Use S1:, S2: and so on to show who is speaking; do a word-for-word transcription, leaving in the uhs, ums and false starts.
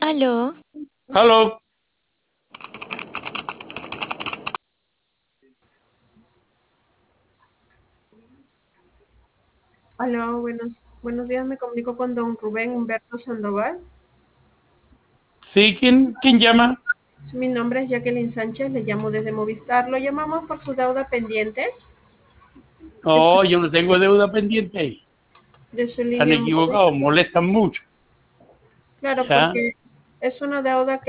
S1: Aló,
S2: Aló,
S3: Aló, buenos, buenos días, me comunico con don Rubén Humberto Sandoval.
S2: sí, ¿quién, quién llama?
S3: Mi nombre es Jacqueline Sánchez, le llamo desde Movistar. Lo llamamos por su deuda pendiente de su,
S2: Oh, yo no tengo deuda pendiente ahí.
S3: de su
S2: Están
S3: línea móvil.
S2: equivocados, molestan mucho.
S3: Claro,
S2: ¿Ya?
S3: porque es una deuda que